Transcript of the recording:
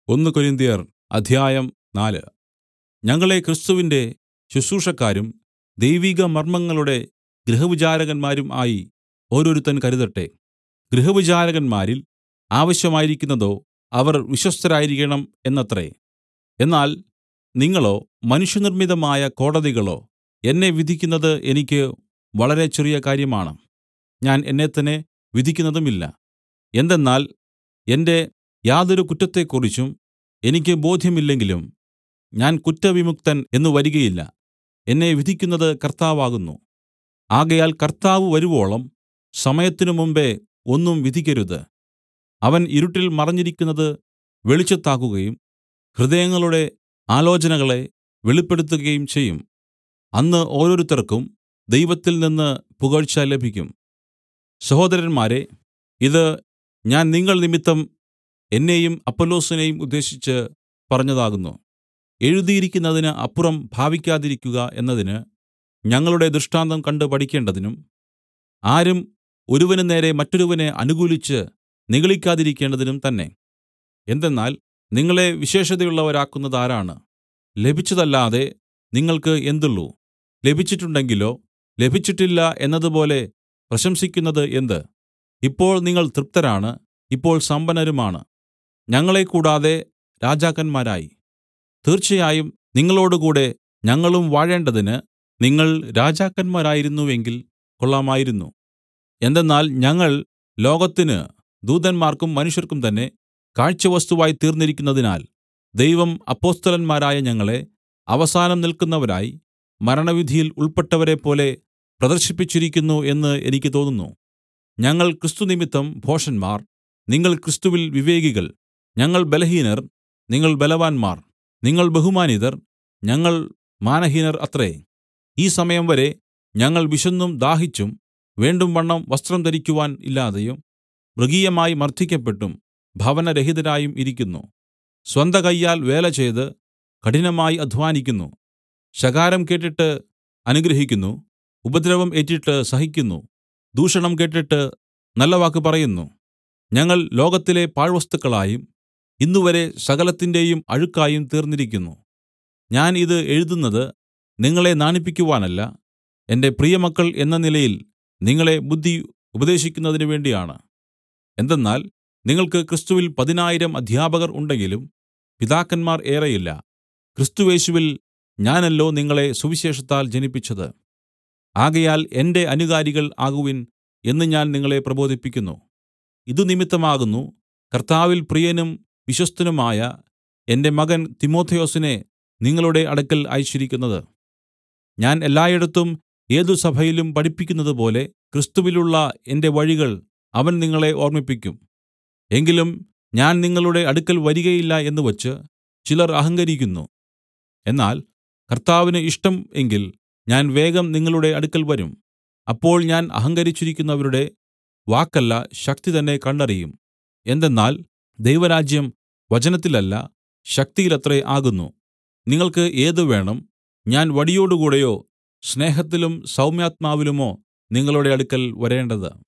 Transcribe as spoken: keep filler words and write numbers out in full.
ഒന്ന് കൊരിന്ത്യർ അധ്യായം നാല്. ഞങ്ങളെ ക്രിസ്തുവിന്റെ ശുശ്രൂഷക്കാരും ദൈവിക മർമ്മങ്ങളുടെ ഗൃഹവിചാരകന്മാരും ആയി ഓരോരുത്തൻ കരുതട്ടെ. ഗൃഹവിചാരകന്മാരിൽ ആവശ്യമായിരിക്കുന്നതോ അവർ വിശ്വസ്തരായിരിക്കണം എന്നത്രേ. എന്നാൽ നിങ്ങളോ മനുഷ്യനിർമ്മിതമായ കോടതികളോ? എന്നെ വിധിക്കുന്നത് എനിക്ക് വളരെ ചെറിയ കാര്യമാണ്. ഞാൻ എന്നെത്തന്നെ വിധിക്കുന്നതുമില്ല. എന്തെന്നാൽ എന്റെ യാതൊരു കുറ്റത്തെക്കുറിച്ചും എനിക്ക് ബോധ്യമില്ലെങ്കിലും ഞാൻ കുറ്റവിമുക്തൻ എന്നു വരികയില്ല. എന്നെ വിധിക്കുന്നത് കർത്താവാകുന്നു. ആകയാൽ കർത്താവ് വരുവോളം സമയത്തിനു മുമ്പെ ഒന്നും വിധിക്കരുത്. അവൻ ഇരുട്ടിൽ മറഞ്ഞിരിക്കുന്നത് വെളിച്ചത്താക്കുകയും ഹൃദയങ്ങളുടെ ആലോചനകളെ വെളിപ്പെടുത്തുകയും ചെയ്യും. അന്ന് ഓരോരുത്തർക്കും ദൈവത്തിൽ നിന്ന് പുകഴ്ച ലഭിക്കും. സഹോദരന്മാരേ, ഇത് ഞാൻ നിങ്ങൾ നിമിത്തം എന്നെയും അപ്പൊല്ലോസിനെയും ഉദ്ദേശിച്ച് പറഞ്ഞതാകുന്നു. എഴുതിയിരിക്കുന്നതിന് അപ്പുറം ഭാവിക്കാതിരിക്കുക എന്നതിന് ഞങ്ങളുടെ ദൃഷ്ടാന്തം കണ്ട് പഠിക്കേണ്ടതിനും ആരും ഒരുവന് നേരെ മറ്റൊരുവനെ അനുകൂലിച്ച് നിഗളിക്കാതിരിക്കേണ്ടതിനും തന്നെ. എന്തെന്നാൽ നിങ്ങളെ വിശേഷതയുള്ളവരാക്കുന്നതാരാണ്? ലഭിച്ചതല്ലാതെ നിങ്ങൾക്ക് എന്തുള്ളു? ലഭിച്ചിട്ടുണ്ടെങ്കിലോ ലഭിച്ചിട്ടില്ല എന്നതുപോലെ പ്രശംസിക്കുന്നത് എന്ത്? ഇപ്പോൾ നിങ്ങൾ തൃപ്തരാണ്, ഇപ്പോൾ സമ്പന്നരുമാണ്. ഞങ്ങളെ കൂടാതെ രാജാക്കന്മാരായി. തീർച്ചയായും നിങ്ങളോടുകൂടെ ഞങ്ങളും വാഴേണ്ടതിന് നിങ്ങൾ രാജാക്കന്മാരായിരുന്നുവെങ്കിൽ കൊള്ളാമായിരുന്നു. എന്തെന്നാൽ ഞങ്ങൾ ലോകത്തിന് ദൂതന്മാർക്കും മനുഷ്യർക്കും തന്നെ കാഴ്ചവസ്തുവായി തീർന്നിരിക്കുന്നതിനാൽ ദൈവം അപ്പൊസ്തലന്മാരായ ഞങ്ങളെ അവസാനം നിൽക്കുന്നവരായി മരണവിധിയിൽ ഉൾപ്പെട്ടവരെപ്പോലെ പ്രദർശിപ്പിച്ചിരിക്കുന്നു എന്ന് എനിക്ക് തോന്നുന്നു. ഞങ്ങൾ ക്രിസ്തുനിമിത്തം ഭോഷന്മാർ, നിങ്ങൾ ക്രിസ്തുവിൽ വിവേകികൾ. ഞങ്ങൾ ബലഹീനർ, നിങ്ങൾ ബലവാന്മാർ. നിങ്ങൾ ബഹുമാനിതർ, ഞങ്ങൾ മാനഹീനർ അത്രേ. ഈ സമയം വരെ ഞങ്ങൾ വിശന്നും ദാഹിച്ചും വേണ്ടുംവണ്ണം വസ്ത്രം ധരിക്കുവാൻ ഇല്ലാതെയും മൃഗീയമായി മർദ്ദിക്കപ്പെട്ടും ഭവനരഹിതരായും ഇരിക്കുന്നു. സ്വന്ത കയ്യാൽ വേല ചെയ്ത് കഠിനമായി അദ്ധ്വാനിക്കുന്നു. ശകാരം കേട്ടിട്ട് അനുഗ്രഹിക്കുന്നു, ഉപദ്രവം ഏറ്റിട്ട് സഹിക്കുന്നു, ദൂഷണം കേട്ടിട്ട് നല്ല വാക്ക് പറയുന്നു. ഞങ്ങൾ ലോകത്തിലെ പാഴ്‌വസ്തുക്കളായും ഇന്നുവരെ സകലത്തിന്റെയും അഴുക്കായും തീർന്നിരിക്കുന്നു. ഞാൻ ഇത് എഴുതുന്നത് നിങ്ങളെ നാണിപ്പിക്കുവാനല്ല, എന്റെ പ്രിയമക്കൾ എന്ന നിലയിൽ നിങ്ങളെ ബുദ്ധി ഉപദേശിക്കുന്നതിന് വേണ്ടിയാണ്. എന്തെന്നാൽ നിങ്ങൾക്ക് ക്രിസ്തുവിൽ പതിനായിരം അദ്ധ്യാപകർ ഉണ്ടെങ്കിലും പിതാക്കന്മാർ ഏറെയില്ല. ക്രിസ്തുയേശുവിൽ ഞാനല്ലോ നിങ്ങളെ സുവിശേഷത്താൽ ജനിപ്പിച്ചത്. ആകയാൽ എന്റെ അനുകാരികൾ ആകുവിൻ എന്ന് ഞാൻ നിങ്ങളെ പ്രബോധിപ്പിക്കുന്നു. ഇതുനിമിത്തമാകുന്നു കർത്താവിൽ പ്രിയനും വിശ്വസ്തനുമായ എന്റെ മകൻ തിമൊഥെയൊസിനെ നിങ്ങളുടെ അടുക്കൽ അയച്ചിരിക്കുന്നത്. ഞാൻ എല്ലായിടത്തും ഏതു സഭയിലും പഠിപ്പിക്കുന്നതുപോലെ ക്രിസ്തുവിലുള്ള എന്റെ വഴികൾ അവൻ നിങ്ങളെ ഓർമ്മിപ്പിക്കും. എങ്കിലും ഞാൻ നിങ്ങളുടെ അടുക്കൽ വരികയില്ല എന്നുവച്ച് ചിലർ അഹങ്കരിക്കുന്നു. എന്നാൽ കർത്താവിന് ഇഷ്ടം എങ്കിൽ ഞാൻ വേഗം നിങ്ങളുടെ അടുക്കൽ വരും. അപ്പോൾ ഞാൻ അഹങ്കരിച്ചിരിക്കുന്നവരുടെ വാക്കല്ല, ശക്തി തന്നെ കണ്ടറിയും. എന്തെന്നാൽ ദൈവരാജ്യം വചനത്തിലല്ല, ശക്തിയിലത്രേ ആകുന്നു. നിങ്ങൾക്ക് ഏത് വേണം? ഞാൻ വടിയോടുകൂടെയോ സ്നേഹത്തിലും സൗമ്യാത്മാവിലുമോ നിങ്ങളുടെ അടുക്കൽ വരേണ്ടത്?